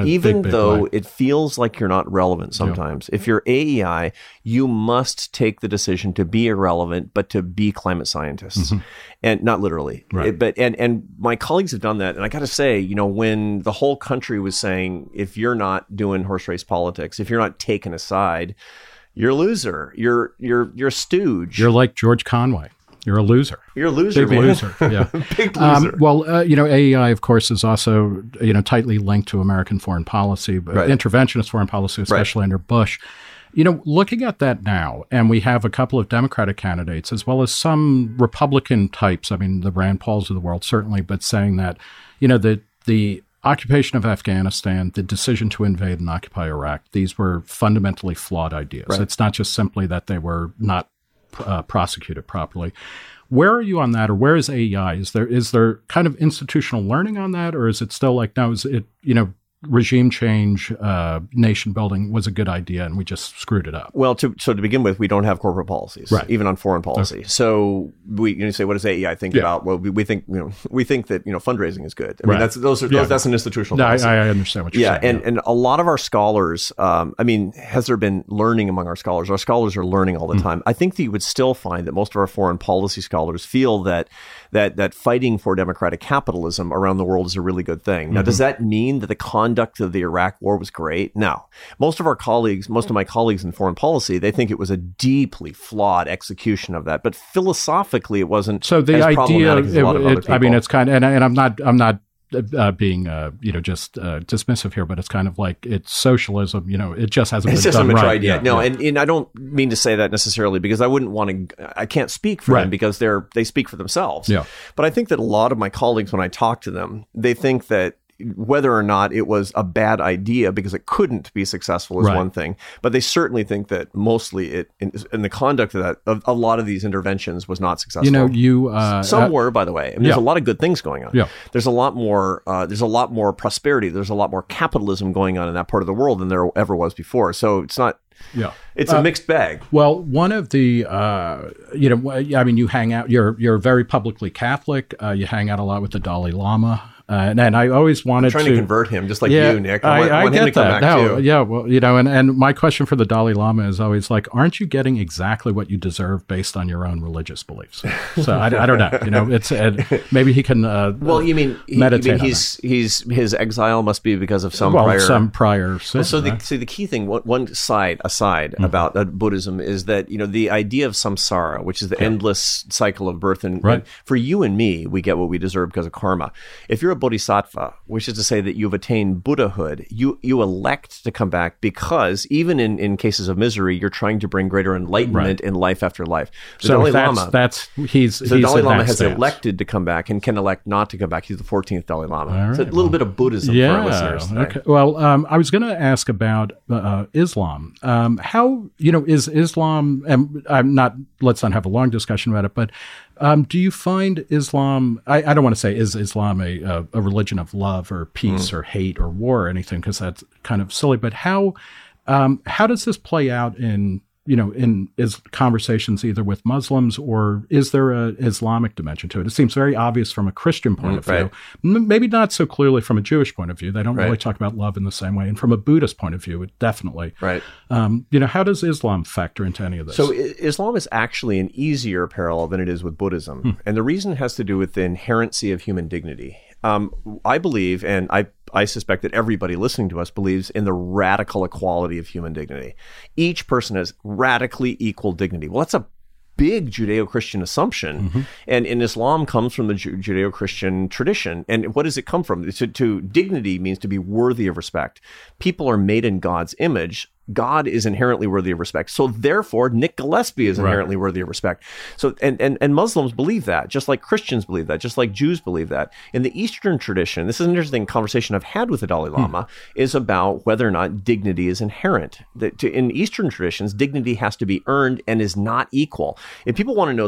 a even big, big though way. it feels like you're not relevant sometimes. If you're A E I, you must take the decision to be irrelevant, but to be climate scientists, mm-hmm. and not literally. Right. It, but and and my colleagues have done that, and I got to say, you know, when the whole country was saying, if you're not doing horse race politics, if you're not taking a side, you're a loser. You're you're you're a stooge. You're like George Conway. You're a loser. You're a loser, Big man. loser. Yeah. Big loser. Um, well, uh, you know, A E I, of course, is also, you know, tightly linked to American foreign policy, but Right. interventionist foreign policy, especially Right. under Bush. You know, looking at that now, and we have a couple of Democratic candidates as well as some Republican types. I mean, the Rand Pauls of the world, certainly, but saying that, you know, the the occupation of Afghanistan, the decision to invade and occupy Iraq, these were fundamentally flawed ideas. Right. It's not just simply that they were not uh, prosecuted properly. Where are you on that, or where is A E I? Is there is there kind of institutional learning on that, or is it still like, no, is it, you know, regime change, uh, nation building was a good idea and we just screwed it up? Well, to, so to begin with, we don't have corporate policies, Right. even on foreign policy. Okay. So we, you know, say, what does A E I think Yeah. about? Well, we, we think, you know, we think that, you know, fundraising is good. I Right. mean, that's, those are, Yeah. those, that's an institutional No, I, policy. I understand what you're Yeah, saying. and, and a lot of our scholars, um, I mean, has there been learning among our scholars? Our scholars are learning all the Mm. time. I think that you would still find that most of our foreign policy scholars feel that that that fighting for democratic capitalism around the world is a really good thing. Now, Mm-hmm. does that mean that the conduct of the Iraq war was great? No. Most of our colleagues, most of my colleagues in foreign policy, they think it was a deeply flawed execution of that. But philosophically, it wasn't So the as idea, problematic as a lot of it- other it- I mean, people. it's kind of, and, I- and I'm not, I'm not uh, being, uh, you know, just uh, dismissive here, but it's kind of like it's socialism. You know, it just hasn't It's been just done a right. tried yet. Yeah, No, yeah. and, and I don't mean to say that necessarily because I wouldn't want to. I can't speak for Right. them because they're they speak for themselves. Yeah. But I think that a lot of my colleagues, when I talk to them, they think that whether or not it was a bad idea because it couldn't be successful is Right. one thing, but they certainly think that mostly it in, in the conduct of that of a lot of these interventions was not successful. You know, you uh, Some uh, were, by the way. I mean, there's yeah. a lot of good things going on. Yeah. There's a lot more. Uh, there's a lot more prosperity. There's a lot more capitalism going on in that part of the world than there ever was before. So it's not. yeah. It's a mixed bag. Well, one of the, uh, you know, I mean, you hang out. You're you're very publicly Catholic. Uh, you hang out a lot with the Dalai Lama. Uh, and, and I always wanted I'm trying to, convert him, just like yeah, you, Nick. I, want, I, I want get him to come that. back No, too. yeah, well, you know, and, and my question for the Dalai Lama is always like, aren't you getting exactly what you deserve based on your own religious beliefs? So I, I don't know. You know, it's uh, maybe he can. Uh, Well, you mean, he, you meditate mean on he's he's his exile must be because of some well, prior. some prior. Sin, Well, so the right? so the key thing, one, one side aside Mm-hmm. about uh, Buddhism is that you know the idea of samsara, which is the endless cycle of birth, and, Right. and for you and me, we get what we deserve because of karma. If you're a bodhisattva, which is to say that you've attained Buddhahood, you you elect to come back because even in, in cases of misery, you're trying to bring greater enlightenment in life after life. The so Dalai that's, Lama, that's he's the he's Dalai in Lama that has stance. elected to come back and can elect not to come back. He's the fourteenth Dalai Lama. All It's a right, little well, bit of Buddhism Yeah. for our listeners today. Okay. Well, um, I was going to ask about uh, Islam. Um, how you know is Islam? And I'm not. Let's not have a long discussion about it. But um, do you find Islam? I, I don't want to say is Islam a, a, a religion of love or peace Mm. or hate or war or anything because that's kind of silly. But how um, how does this play out in you know, in is conversations either with Muslims or is there a Islamic dimension to it? It seems very obvious from a Christian point Mm, of view, right. M- maybe not so clearly from a Jewish point of view. They don't Right. really talk about love in the same way. And from a Buddhist point of view, it definitely. Right. Um, you know, how does Islam factor into any of this? So I- Islam is actually an easier parallel than it is with Buddhism. Hmm. And the reason has to do with the inherency of human dignity. Um, I believe, and I, I suspect that everybody listening to us believes in the radical equality of human dignity. Each person has radically equal dignity. Well, that's a big Judeo-Christian assumption. Mm-hmm. And in Islam comes from the Ju- Judeo-Christian tradition. And what does it come from? To, to dignity means to be worthy of respect. People are made in God's image. God is inherently worthy of respect. So therefore, Nick Gillespie is inherently right. worthy of respect. So, and, and, and Muslims believe that, just like Christians believe that, just like Jews believe that. In the Eastern tradition, this is an interesting conversation I've had with the Dalai Lama, hmm. is about whether or not dignity is inherent. That to, in Eastern traditions, dignity has to be earned and is not equal. If people want to know the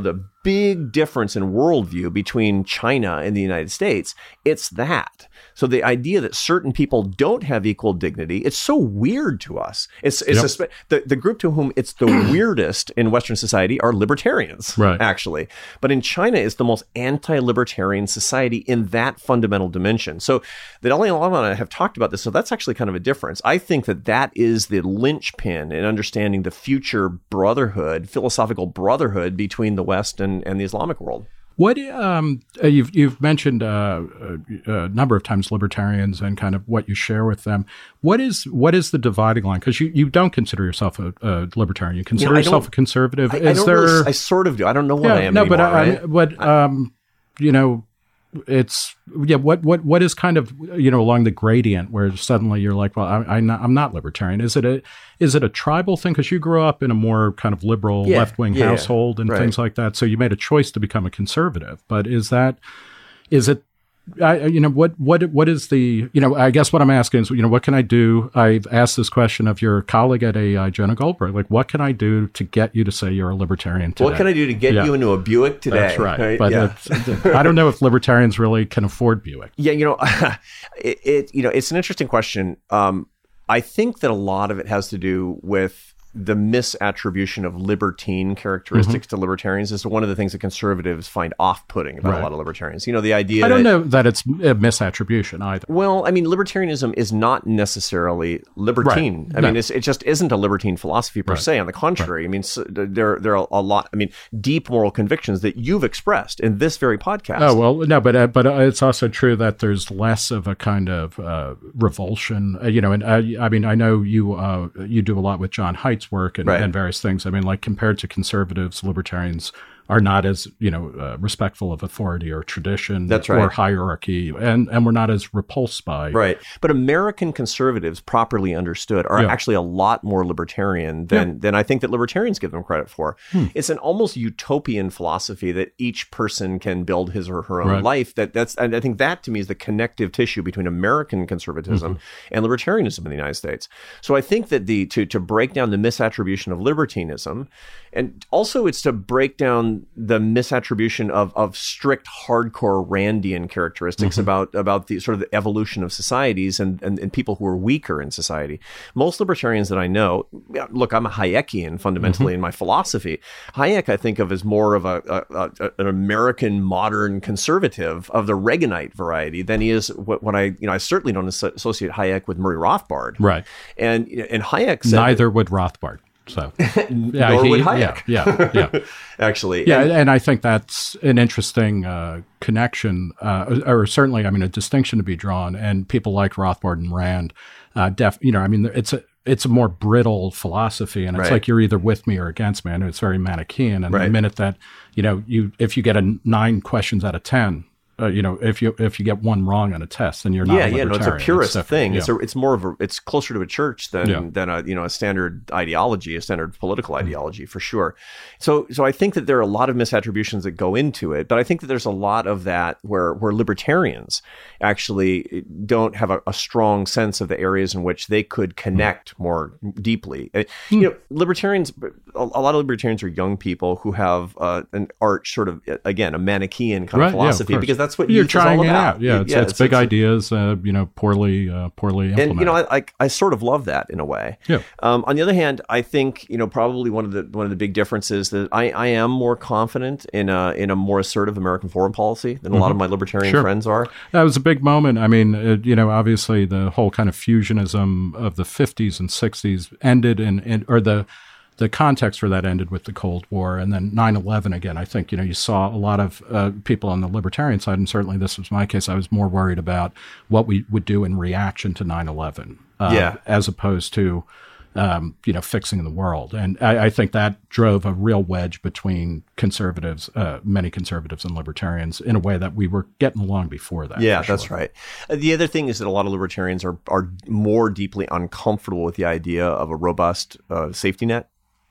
big difference in worldview between China and the United States, it's that. So the idea that certain people don't have equal dignity, it's so weird to us. It's, it's yep. a, the, the group to whom it's the weirdest in Western society are libertarians, right. actually. But in China, it's the most anti-libertarian society in that fundamental dimension. So the Dalai Lama and I have talked about this, so that's actually kind of a difference. I think that that is the linchpin in understanding the future brotherhood, philosophical brotherhood between the West and, and the Islamic world. What um, you've you've mentioned uh, a, a number of times libertarians and kind of what you share with them. What is what is the dividing line? Because you, you don't consider yourself a, a libertarian. You consider you know, yourself a conservative. I, is I don't there? Really, I sort of do. I don't know what yeah, I am no, anymore. but right? I, but um, you know, it's yeah. What what what is kind of you know along the gradient where suddenly you're like, well, I, I'm not, I'm not libertarian. Is it a is it a tribal thing? Because you grew up in a more kind of liberal yeah, left wing yeah, household and right. things like that. So you made a choice to become a conservative. But is that is it? I, you know what what what is the you know I guess what I'm asking is you know what can I do? I've asked this question of your colleague at A I, Jenna Goldberg. Like, what can I do to get you to say you're a libertarian today? What can I do to get yeah. you into a Buick today? That's right. right? But yeah. it's, I don't know if libertarians really can afford Buick. Yeah, you know, it, it you know it's an interesting question. Um, I think that a lot of it has to do with the misattribution of libertine characteristics mm-hmm. to libertarians is one of the things that conservatives find off-putting about right. a lot of libertarians. You know, the idea I don't that, know that it's a misattribution either. Well, I mean, libertarianism is not necessarily libertine. Right. I no. mean, it's, it just isn't a libertine philosophy per right. se. On the contrary, right. I mean, so there, there are a lot, I mean, deep moral convictions that you've expressed in this very podcast. Oh, well, no, but uh, but uh, it's also true that there's less of a kind of uh, revulsion, uh, you know, and uh, I mean, I know you uh, you do a lot with John Haidt's work and, right. and various things. I mean, like compared to conservatives, libertarians are not as, you know, uh, respectful of authority or tradition That's right. or hierarchy, and, and we're not as repulsed by. Right. But American conservatives, properly understood, are yeah. actually a lot more libertarian than, yeah. than I think that libertarians give them credit for. Hmm. It's an almost utopian philosophy that each person can build his or her own right. life. That that's and I think that to me is the connective tissue between American conservatism mm-hmm. and libertarianism in the United States. So I think that the to to break down the misattribution of libertinism, and also it's to break down the misattribution of of strict hardcore Randian characteristics mm-hmm. about about the sort of the evolution of societies and, and and people who are weaker in society. Most libertarians that I know, look, I'm a Hayekian fundamentally mm-hmm. in my philosophy. Hayek I think of as more of a, a, a an American modern conservative of the Reaganite variety than he is what, what I you know I certainly don't associate Hayek with Murray Rothbard. Right. And and Hayek said neither that, would Rothbard. So, yeah, nor he, would Hayek. Yeah, yeah, yeah. Actually, yeah, and, and I think that's an interesting uh, connection, uh, or certainly, I mean, a distinction to be drawn. And people like Rothbard and Rand, uh, def, you know, I mean, it's a it's a more brittle philosophy, and it's right. like you're either with me or against me, and it's very Manichaean. And right. the minute that you know, you if you get a nine questions out of ten. Uh, you know, if you if you get one wrong on a test, then you're not. Yeah, a yeah, no, it's a purist it's thing. Yeah. It's a, it's more of a, it's closer to a church than yeah. than a you know a standard ideology, a standard political mm-hmm. ideology for sure. So so I think that there are a lot of misattributions that go into it, but I think that there's a lot of that where where libertarians actually don't have a, a strong sense of the areas in which they could connect mm-hmm. more deeply. Mm-hmm. You know, libertarians, a, a lot of libertarians are young people who have uh, an arch sort of again a Manichaean kind right, of philosophy yeah, of because that's what you're youth trying is all it about. out. Yeah, it's, yeah, it's, it's big it's, ideas, uh, you know, poorly, uh, poorly implemented. And you know, I, I I sort of love that in a way. Yeah. Um, on the other hand, I think you know probably one of the one of the big differences that I, I am more confident in a in a more assertive American foreign policy than mm-hmm. a lot of my libertarian sure. friends are. That was a big moment. I mean, it, you know, obviously the whole kind of fusionism of the fifties and sixties ended in, in or the. The context for that ended with the Cold War, and then nine eleven again. I think, you know, you saw a lot of uh, people on the libertarian side, and certainly this was my case. I was more worried about what we would do in reaction to nine eleven, uh, yeah. as opposed to, um, you know, fixing the world. And I, I think that drove a real wedge between conservatives, uh, many conservatives and libertarians, in a way that we were getting along before that. Yeah, sure. that's right. Uh, the other thing is that a lot of libertarians are are more deeply uncomfortable with the idea of a robust uh, safety net.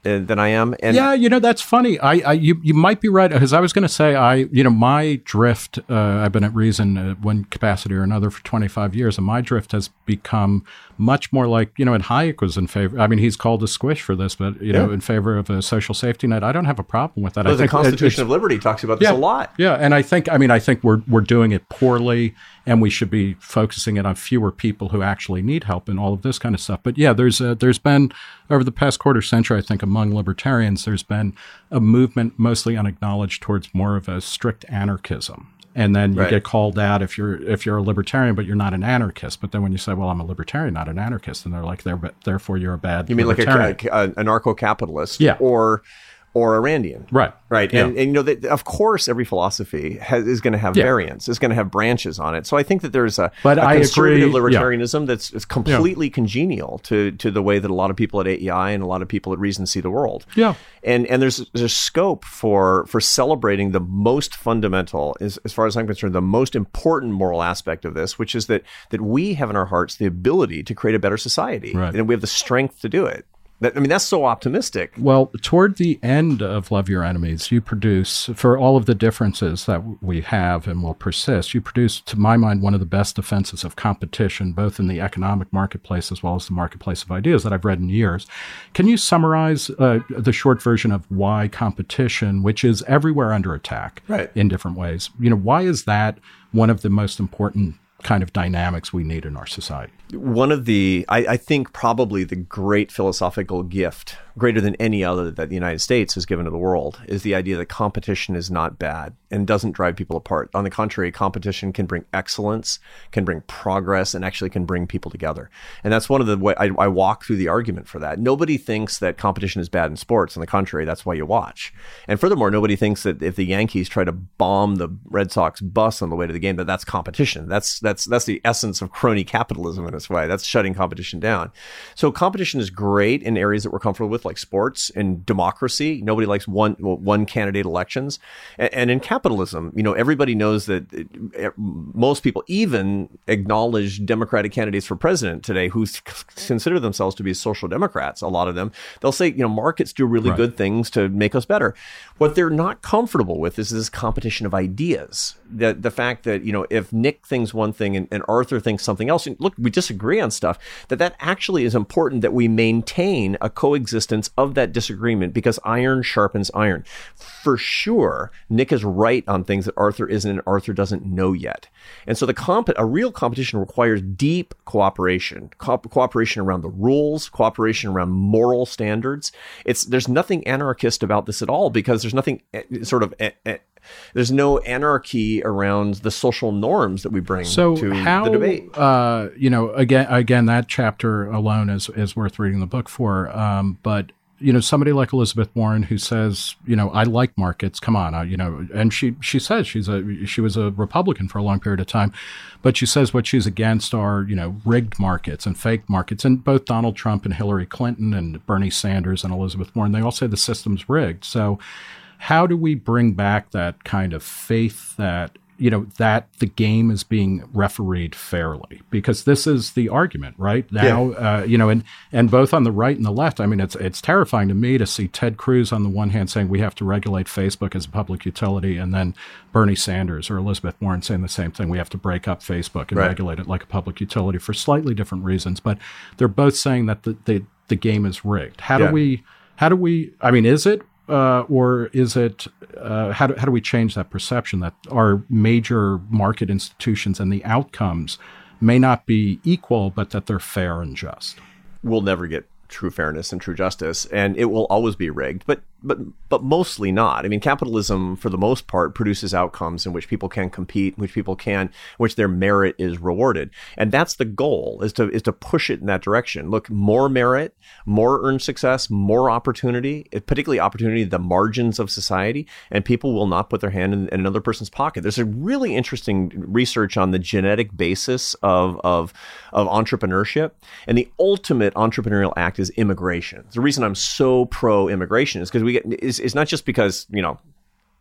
uh, than I am. And yeah, you know, that's funny. I, I you, you might be right, because I was going to say, I, you know, my drift, uh, I've been at Reason uh, one capacity or another for twenty-five years, and my drift has become much more like, you know, and Hayek was in favor. I mean, he's called a squish for this, but, you yeah. know, in favor of a social safety net. I don't have a problem with that. Well, I the think Constitution of Liberty talks about this yeah, a lot. Yeah, and I think, I mean, I think we're we're doing it poorly, and we should be focusing it on fewer people who actually need help and all of this kind of stuff. But yeah, there's a, there's been, over the past quarter century, I think, among libertarians, there's been a movement mostly unacknowledged towards more of a strict anarchism. And then you right. get called out if you're if you're a libertarian, but you're not an anarchist. But then when you say, "Well, I'm a libertarian, not an anarchist," and they're like, "They're therefore you're a bad." You mean like a, a, a anarcho-capitalist, yeah. or or a Randian, right? Right, yeah. and, and you know, that, of course, every philosophy has, is going to have yeah. variants, is going to have branches on it. So I think that there's a, but a I conservative agree. libertarianism yeah. that's is completely yeah. congenial to to the way that a lot of people at A E I and a lot of people at Reason see the world. Yeah, and and there's there's scope for for celebrating the most fundamental, as, as far as I'm concerned, the most important moral aspect of this, which is that that we have in our hearts the ability to create a better society, right. and we have the strength to do it. That, I mean, that's so optimistic. Well, toward the end of Love Your Enemies, you produce, for all of the differences that we have and will persist, you produce, to my mind, one of the best defenses of competition, both in the economic marketplace as well as the marketplace of ideas that I've read in years. Can you summarize uh, the short version of why competition, which is everywhere under attack right. in different ways, you know, why is that one of the most important kind of dynamics we need in our society? One of the, I, I think probably the great philosophical gift, greater than any other that the United States has given to the world, is the idea that competition is not bad and doesn't drive people apart. On the contrary, competition can bring excellence, can bring progress, and actually can bring people together. And that's one of the way I, I walk through the argument for that. Nobody thinks that competition is bad in sports. On the contrary, that's why you watch. And furthermore, nobody thinks that if the Yankees try to bomb the Red Sox bus on the way to the game, that that's competition. That's that's that's the essence of crony capitalism in its way. That's shutting competition down. So competition is great in areas that we're comfortable with, like sports and democracy. Nobody likes one well, one candidate elections. And, and in capitalism, you know, everybody knows that it, most people even acknowledge Democratic candidates for president today who consider themselves to be social democrats. A lot of them, they'll say, you know, markets do really right. good things to make us better. What they're not comfortable with is this competition of ideas. The the fact that, you know, if Nick thinks one thing and, and Arthur thinks something else, and look, we disagree on stuff, that that actually is important that we maintain a coexistence of that disagreement, because iron sharpens iron. For sure, Nick is right on things that Arthur isn't and Arthur doesn't know yet. And so the comp- a real competition requires deep cooperation, Co- cooperation around the rules, cooperation around moral standards. It's there's nothing anarchist about this at all, because there's nothing eh, sort of eh, eh, there's no anarchy around the social norms that we bring so to how, the debate. Uh, you know, again, again, that chapter alone is is worth reading the book for. Um, but you know, somebody like Elizabeth Warren who says, you know, I like markets. Come on, I, you know, and she she says she's a she was a Republican for a long period of time, but she says what she's against are, you know, rigged markets and fake markets. And both Donald Trump and Hillary Clinton and Bernie Sanders and Elizabeth Warren, they all say the system's rigged. So how do we bring back that kind of faith that, you know, that the game is being refereed fairly? Because this is the argument right now, yeah. uh, you know, and, and both on the right and the left. I mean, it's it's terrifying to me to see Ted Cruz on the one hand saying we have to regulate Facebook as a public utility, and then Bernie Sanders or Elizabeth Warren saying the same thing. We have to break up Facebook and right. regulate it like a public utility for slightly different reasons. But they're both saying that the the, the game is rigged. How yeah. do we? How do we? I mean, is it? Uh, or is it, uh, how do, how do we change that perception that our major market institutions and the outcomes may not be equal, but that they're fair and just? We'll never get true fairness and true justice, and it will always be rigged, but but but mostly not. I mean, capitalism, for the most part, produces outcomes in which people can compete, in which people can, in which their merit is rewarded. And that's the goal, is to is to push it in that direction. Look, more merit, more earned success, more opportunity, particularly opportunity at the margins of society, and people will not put their hand in, in another person's pocket. There's a really interesting research on the genetic basis of, of, of entrepreneurship, and the ultimate entrepreneurial act is immigration. The reason I'm so pro-immigration is because we get is, is not just because, you know,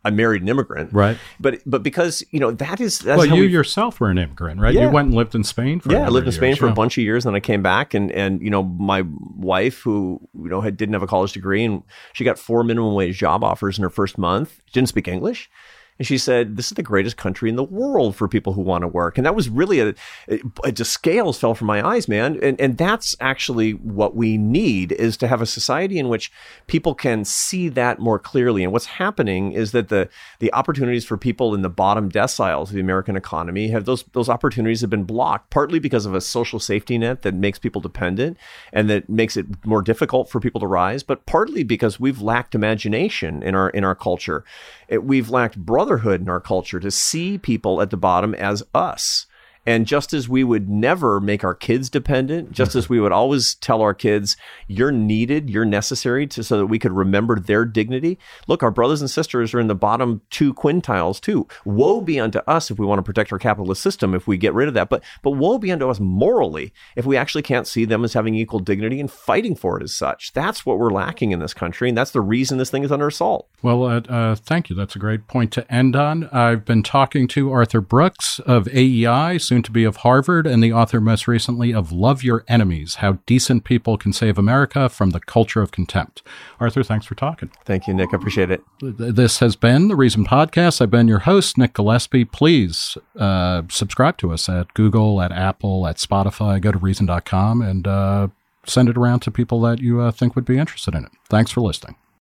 I married an immigrant. Right. But but because, you know, that is... That's well, how you we, yourself were an immigrant, right? Yeah. You went and lived in Spain for Yeah, I lived in Spain years, for yeah. a bunch of years, and then I came back, and, and you know, my wife, who, you know, had, didn't have a college degree, and she got four minimum wage job offers in her first month, didn't speak English. And she said, this is the greatest country in the world for people who want to work. And that was really a, it, it just scales fell from my eyes, man. And, and that's actually what we need, is to have a society in which people can see that more clearly. And what's happening is that the, the opportunities for people in the bottom deciles of the American economy have those, those opportunities have been blocked, partly because of a social safety net that makes people dependent and that makes it more difficult for people to rise, but partly because we've lacked imagination in our, in our culture. It, we've lacked brotherhood in our culture to see people at the bottom as us. And just as we would never make our kids dependent, just mm-hmm. as we would always tell our kids, you're needed, you're necessary to, so that we could remember their dignity. Look, our brothers and sisters are in the bottom two quintiles too. Woe be unto us if we want to protect our capitalist system, if we get rid of that. But, but woe be unto us morally if we actually can't see them as having equal dignity and fighting for it as such. That's what we're lacking in this country. And that's the reason this thing is under assault. Well, uh, uh, thank you. That's a great point to end on. I've been talking to Arthur Brooks of A E I, soon to be of Harvard, and the author most recently of Love Your Enemies, How Decent People Can Save America from the Culture of Contempt. Arthur, thanks for talking. Thank you, Nick. I appreciate it. This has been The Reason Podcast. I've been your host, Nick Gillespie. Please uh, subscribe to us at Google, at Apple, at Spotify. Go to reason dot com and uh, send it around to people that you uh, think would be interested in it. Thanks for listening.